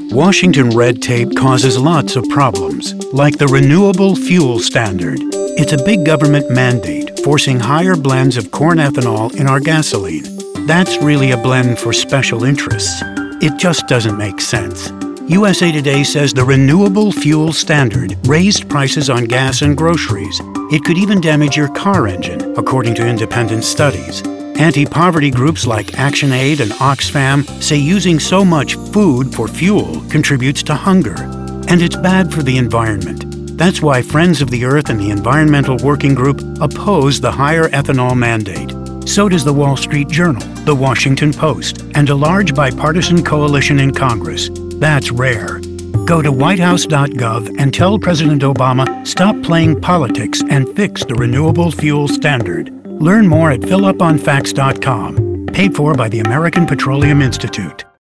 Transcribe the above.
Washington red tape causes lots of problems, like the Renewable Fuel Standard. It's a big government mandate forcing higher blends of corn ethanol in our gasoline. That's really a blend for special interests. It just doesn't make sense. USA Today says the Renewable Fuel Standard raised prices on gas and groceries. It could even damage your car engine, according to independent studies. Anti-poverty groups like ActionAid and Oxfam say using so much food for fuel contributes to hunger. And it's bad for the environment. That's why Friends of the Earth and the Environmental Working Group oppose the higher ethanol mandate. So does the Wall Street Journal, the Washington Post, and a large bipartisan coalition in Congress. That's rare. Go to whitehouse.gov and tell President Obama stop playing politics and fix the Renewable Fuel Standard. Learn more at filluponfacts.com. Paid for by the American Petroleum Institute.